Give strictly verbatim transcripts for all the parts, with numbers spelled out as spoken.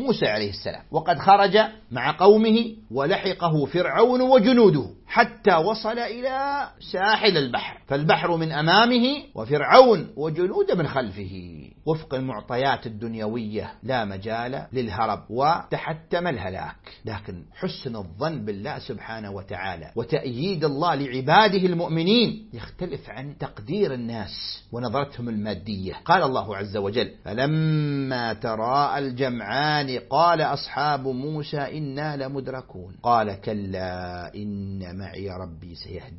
موسى عليه السلام، وقد خرج مع قومه ولحقه فرعون وجنوده حتى وصل إلى ساحل البحر، فالبحر من أمامه وفرعون وجنود من خلفه. وفق المعطيات الدنيوية لا مجال للهرب وتحتم الهلاك، لكن حسن الظن بالله سبحانه وتعالى وتأييد الله لعباده المؤمنين يختلف عن تقدير الناس ونظرتهم المادية. قال الله عز وجل: فلما تراءى الجمعان قال أصحاب موسى إنا لمدركون قال كلا إن معي ربي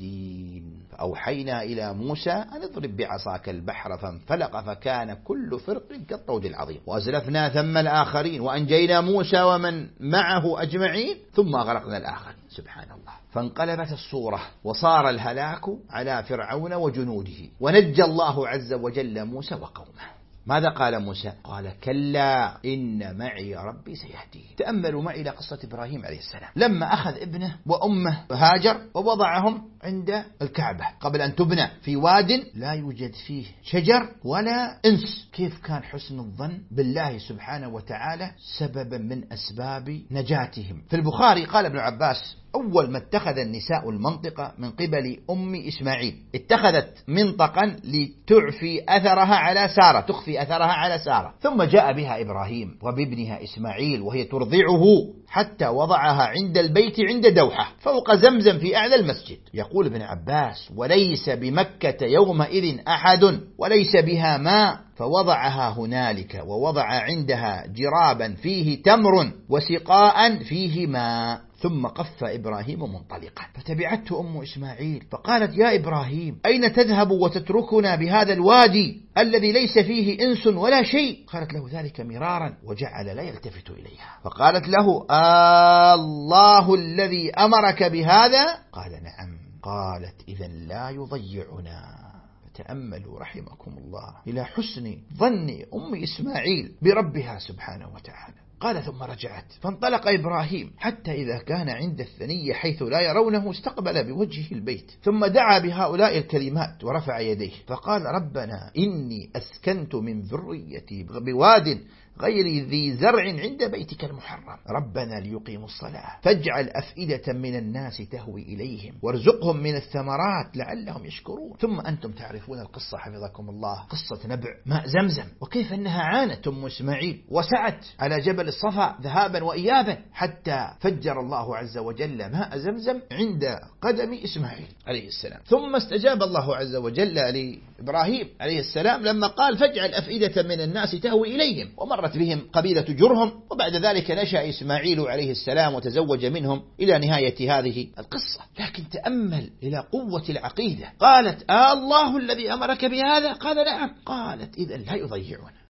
سيهدين فأوحينا إلى موسى أن اضرب بعصاك البحر فانفلق فكان كل فرق كالطود العظيم وأزلفنا ثم الآخرين وأنجينا موسى ومن معه أجمعين ثم أغرقنا الآخرين. سبحان الله. فانقلبت الصورة وصار الهلاك على فرعون وجنوده، ونجى الله عز وجل موسى وقومه. ماذا قال موسى؟ قال كلا إن معي ربي سيهدين. تأملوا معي إلى قصة إبراهيم عليه السلام لما أخذ ابنه وأمه هاجر ووضعهم عند الكعبة قبل أن تبنى في واد لا يوجد فيه شجر ولا إنس. كيف كان حسن الظن بالله سبحانه وتعالى سببا من أسباب نجاتهم. في البخاري قال ابن عباس: أول ما اتخذ النساء المنطقة من قبل أم إسماعيل اتخذت منطقا لتعفي أثرها على سارة، تخفي أثرها على سارة، ثم جاء بها إبراهيم وبابنها إسماعيل وهي ترضعه حتى وضعها عند البيت عند دوحة فوق زمزم في أعلى المسجد. يقول ابن عباس: وليس بمكة يومئذ أحد وليس بها ماء فوضعها هنالك ووضع عندها جرابا فيه تمر وسقاء فيه ماء، ثم قف إبراهيم منطلقا فتبعته أم إسماعيل فقالت: يا إبراهيم أين تذهب وتتركنا بهذا الوادي الذي ليس فيه إنس ولا شيء؟ قالت له ذلك مرارا وجعل لا يلتفت إليها، فقالت له: آه الله الذي أمرك بهذا؟ قال: نعم. قالت: إذا لا يضيعنا. تأملوا رحمكم الله إلى حسن ظن أم إسماعيل بربها سبحانه وتعالى. قال: ثم رجعت فانطلق إبراهيم حتى إذا كان عند الثنية حيث لا يرونه استقبل بوجهه البيت، ثم دعا بهؤلاء الكلمات ورفع يديه فقال: ربنا إني أسكنت من ذريتي بواد غير ذي زرع عند بيتك المحرم ربنا ليقيموا الصلاة فاجعل أفئدة من الناس تهوي إليهم وارزقهم من الثمرات لعلهم يشكرون. ثم أنتم تعرفون القصة حفظكم الله، قصة نبع ماء زمزم، وكيف أنها عانت أم إسماعيل وسعت على جبل الصفا ذهابا وإيابا حتى فجر الله عز وجل ماء زمزم عند قدم إسماعيل عليه السلام. ثم استجاب الله عز وجل لإبراهيم عليه السلام لما قال: فاجعل أفئدة من الناس تهوي إليهم، ومرت بهم قبيلة جرهم، وبعد ذلك نشأ إسماعيل عليه السلام وتزوج منهم إلى نهاية هذه القصة. لكن تأمل إلى قوة العقيدة. قالت: آه الله الذي أمرك بهذا؟ قال: نعم. قالت: إذا لا يضيعنا.